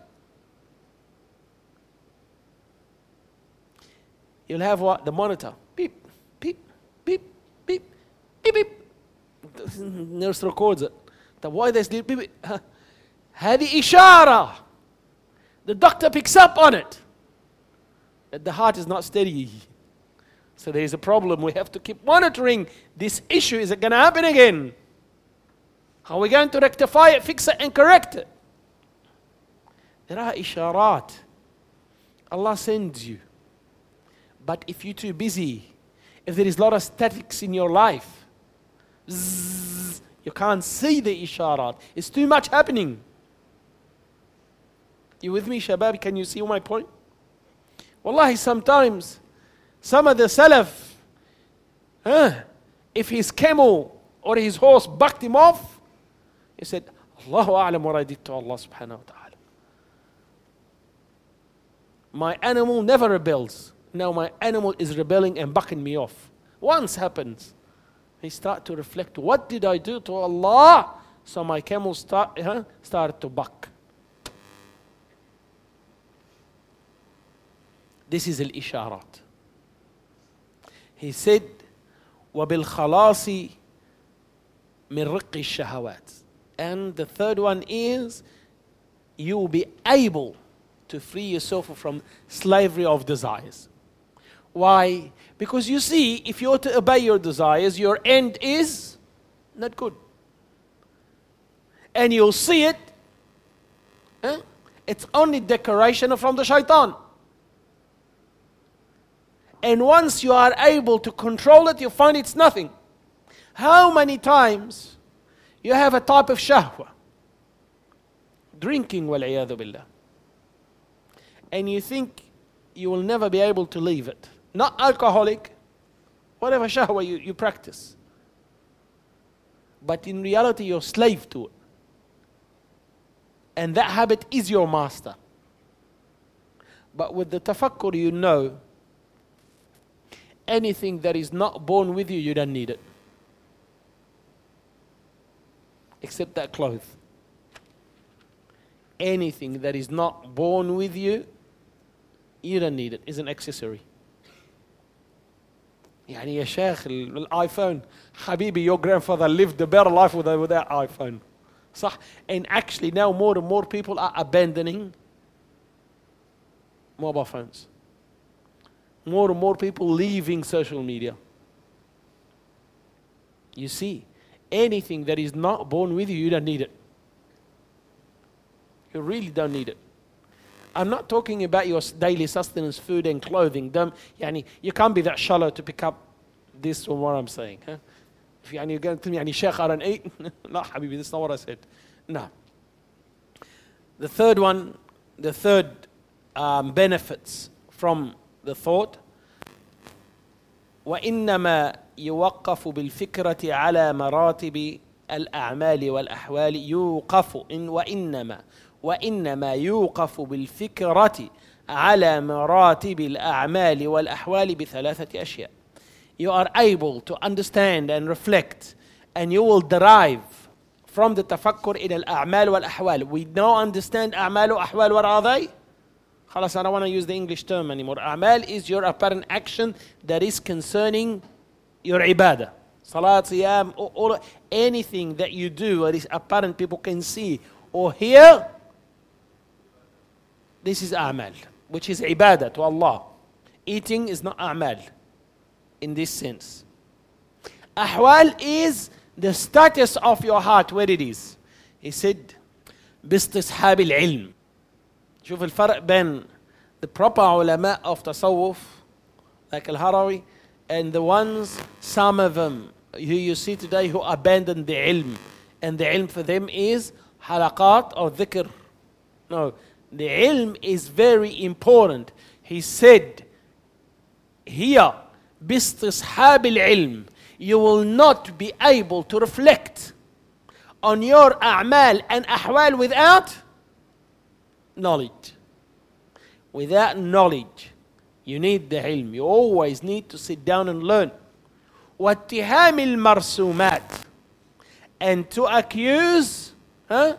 You'll have what? The monitor. Beep, beep, beep, beep, beep, beep. Nurse records it. The why there's beep, beep. هذه إشارة. The doctor picks up on it. That the heart is not steady. So there is a problem. We have to keep monitoring this issue. Is it going to happen again? How are we going to rectify it, fix it, and correct it? There are isharat. Allah sends you. But if you're too busy, if there is a lot of statics in your life, zzz, you can't see the isharat. It's too much happening. You with me, Shabab? Can you see my point? Wallahi, sometimes some of the Salaf, huh, if his camel or his horse bucked him off, he said, Allahu a'lam wa radit to Allah subhanahu wa ta'ala. My animal never rebels. Now my animal is rebelling and bucking me off. Once happens, he start to reflect, what did I do to Allah? So my camel start, huh, started to buck. This is al-isharat. He said, وَبِالْخَلَاصِ مِنْ رِقِّ الشَّهَوَاتِ. And the third one is, you will be able to free yourself from slavery of desires. Why? Because you see, if you are to obey your desires, your end is not good. And you'll see it. Eh? It's only decoration from the shaitan. And once you are able to control it, you find it's nothing. How many times you have a type of shahwa? Drinking, wal-iyadhu billah. And you think you will never be able to leave it. Not alcoholic, whatever shahwa you, you practice. But in reality, you're slave to it. And that habit is your master. But with the tafakkur, you know, anything that is not born with you, you don't need it. Except that clothes. Anything that is not born with you, you don't need it. It's an accessory. يعني يا شيخ الايفون حبيبي, your grandfather lived a better life with that iPhone. صح? And actually now more and more people are abandoning mobile phones. More and more people leaving social media. You see, anything that is not born with you, you don't need it. You really don't need it. I'm not talking about your daily sustenance, food and clothing. Don't, يعني, you can't be that shallow to pick up this from what I'm saying. Huh? If يعني, you're going to tell me, يعني, Sheikh, I don't eat. No, Habibi, that's not what I said. No. The third one, the third um, benefits from the thought, وإنما يوقف بالفكرة على مراتب الأعمال والأحوال يوقف إن وإنما وإنما يوقف بالفكرة على مراتب الأعمال والأحوال بثلاثة أشياء. You are able to understand and reflect, and you will derive from the tafakkur in الأعمال والأحوال. We now understand أعمال وأحوال. What are they? خلاص, I don't want to use the English term anymore. أعمال is your apparent action that is concerning your ibadah. Salat, siyam, or, or anything that you do that is apparent, people can see or hear. This is a'mal, which is ibadah to Allah. Eating is not a'mal in this sense. Ahwal is the status of your heart, where it is. He said, باستصحاب العلم. شوف الفرق بين the proper ulama of tasawwuf, like Al-Harawi, and the ones, some of them, who you see today who abandon the ilm. And the ilm for them is halaqat or dhikr. No, the ilm is very important. He said here, باستصحاب العلم, you will not be able to reflect on your a'mal and ahwal without knowledge. Without knowledge, you need the ilm. You always need to sit down and learn. واتهام المرسومات, and to accuse huh,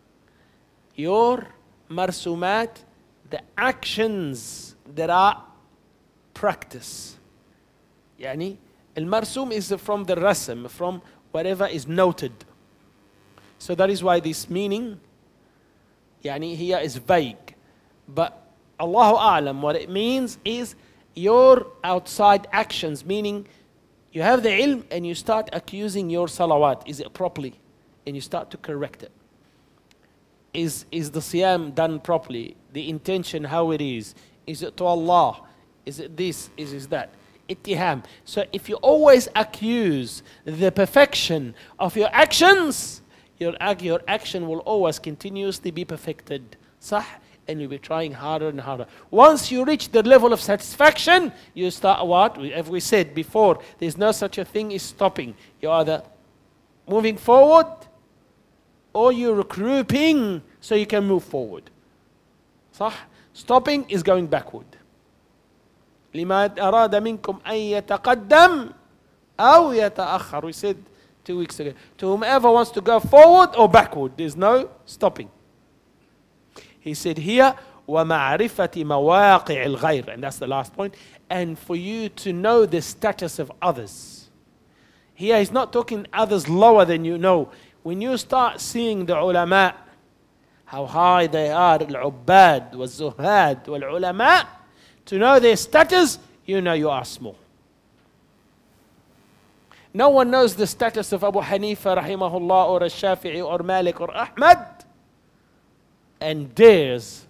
your marsumat, the actions that are practice. يعني المرسوم is from the rasm, from whatever is noted. So that is why this meaning يعني here is vague. But Allahu A'lam, what it means is your outside actions, meaning you have the ilm and you start accusing your salawat. Is it properly? And you start to correct it. Is, is the siyam done properly? The intention, how it is? Is it to Allah? Is it this? Is it that? Ittiham. So if you always accuse the perfection of your actions, your, your action will always continuously be perfected. Sah? And you'll be trying harder and harder. Once you reach the level of satisfaction, you start what? As we said before, there's no such a thing as stopping. You're either moving forward or you're regrouping so you can move forward. صح? Stopping is going backward. لما أراد منكم أن يتقدم أو يتأخر. We said two weeks ago. To whomever wants to go forward or backward, there's no stopping. He said here, وَمَعْرِفَةِ مَوَاقِعِ الْغَيْرِ, and that's the last point, and for you to know the status of others. Here he's not talking others lower than you know. When you start seeing the ulama, how high they are, al-ubbad, wal-zuhad, wal-ulama, to know their status, you know you are small. No one knows the status of Abu Hanifa rahimahullah or Shafi'i or Malik or Ahmad and dares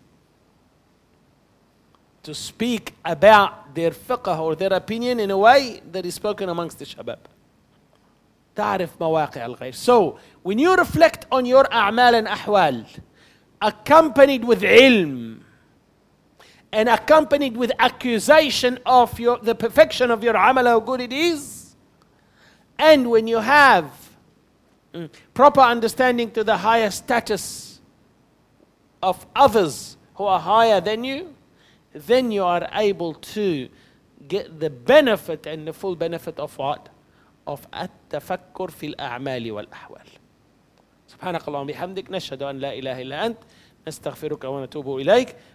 to speak about their fiqh or their opinion in a way that is spoken amongst the shabab. تعرف مواقع الغير. So when you reflect on your أعمال and أحوال accompanied with ilm and accompanied with accusation of your, the perfection of your amal, how good it is, and when you have mm, proper understanding to the higher status of others who are higher than you, then you are able to get the benefit and the full benefit of what? Of التفكر في الأعمال والأحوال. سبحانك اللهم وبحمدك نشهد أن لا إله إلا أنت نستغفرك ونتوب إليك